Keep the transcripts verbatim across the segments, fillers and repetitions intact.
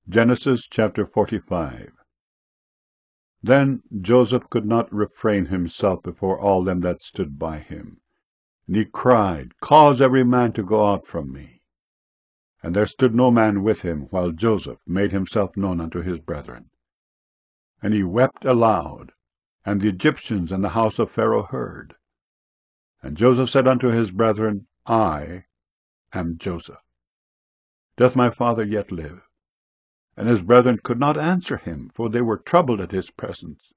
Genesis chapter forty-five. Then Joseph could not refrain himself before all them that stood by him. And he cried, Cause every man to go out from me. And there stood no man with him, while Joseph made himself known unto his brethren. And he wept aloud, and the Egyptians and the house of Pharaoh heard. And Joseph said unto his brethren, I am Joseph. Doth my father yet live? And his brethren could not answer him, for they were troubled at his presence.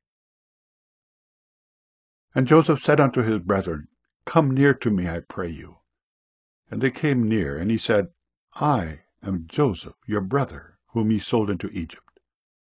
And Joseph said unto his brethren, Come near to me, I pray you. And they came near, and he said, I am Joseph, your brother, whom ye sold into Egypt.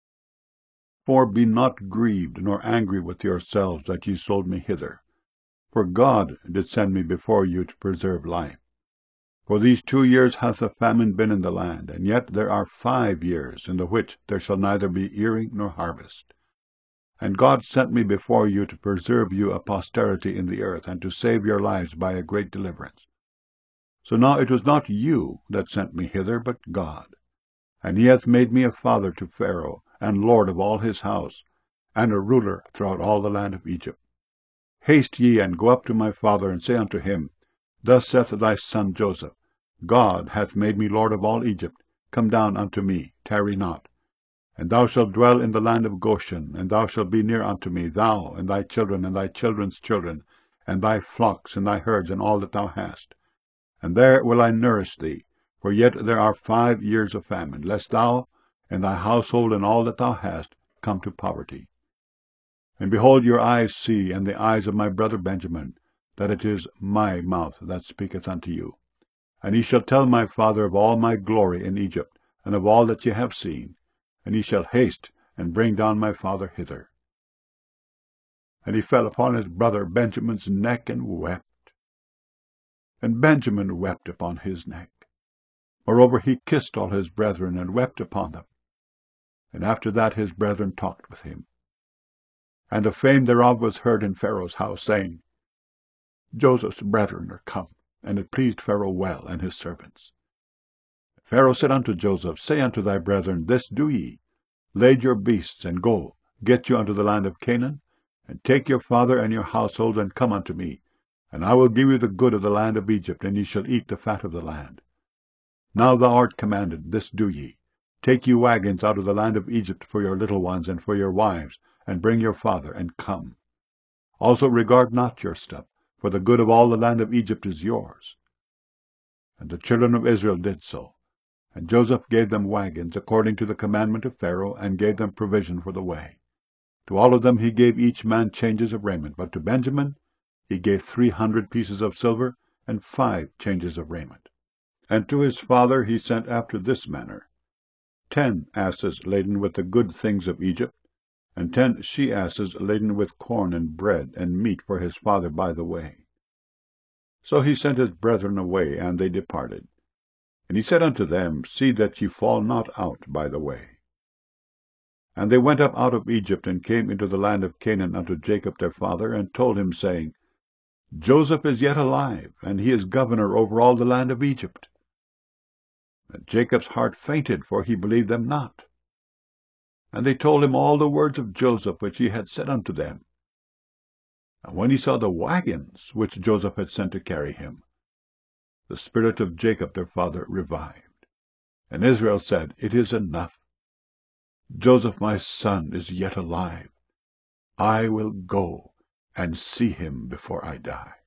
For be not grieved, nor angry with yourselves that ye sold me hither. For God did send me before you to preserve life. For these two years hath a famine been in the land, and yet there are five years, in the which there shall neither be earing nor harvest. And God sent me before you to preserve you a posterity in the earth, and to save your lives by a great deliverance. So now it was not you that sent me hither, but God. And he hath made me a father to Pharaoh, and lord of all his house, and a ruler throughout all the land of Egypt. Haste ye, and go up to my father, and say unto him, Thus saith thy son Joseph, God hath made me lord of all Egypt. Come down unto me, tarry not. And thou shalt dwell in the land of Goshen, and thou shalt be near unto me, thou, and thy children, and thy children's children, and thy flocks, and thy herds, and all that thou hast. And there will I nourish thee, for yet there are five years of famine, lest thou, and thy household, and all that thou hast, come to poverty. And behold, your eyes see, and the eyes of my brother Benjamin, that it is my mouth that speaketh unto you. And ye shall tell my father of all my glory in Egypt, and of all that ye have seen, and ye shall haste and bring down my father hither. And he fell upon his brother Benjamin's neck and wept. And Benjamin wept upon his neck. Moreover, he kissed all his brethren, and wept upon them. And after that his brethren talked with him. And the fame thereof was heard in Pharaoh's house, saying, Joseph's brethren are come, and it pleased Pharaoh well, and his servants. Pharaoh said unto Joseph, Say unto thy brethren, This do ye, Lade your beasts, and go, get you unto the land of Canaan, and take your father and your household, and come unto me, and I will give you the good of the land of Egypt, and ye shall eat the fat of the land. Now thou art commanded, This do ye, Take you wagons out of the land of Egypt for your little ones, and for your wives, and bring your father, and come. Also regard not your stuff, for the good of all the land of Egypt is yours. And the children of Israel did so. And Joseph gave them wagons, according to the commandment of Pharaoh, and gave them provision for the way. To all of them he gave each man changes of raiment, but to Benjamin he gave three hundred pieces of silver, and five changes of raiment. And to his father he sent after this manner, ten asses laden with the good things of Egypt, and ten she-asses laden with corn and bread and meat for his father by the way. So he sent his brethren away, and they departed. And he said unto them, See that ye fall not out by the way. And they went up out of Egypt, and came into the land of Canaan unto Jacob their father, and told him, saying, Joseph is yet alive, and he is governor over all the land of Egypt. And Jacob's heart fainted, for he believed them not. And they told him all the words of Joseph which he had said unto them. And when he saw the wagons which Joseph had sent to carry him, the spirit of Jacob their father revived. And Israel said, It is enough. Joseph my son is yet alive. I will go and see him before I die.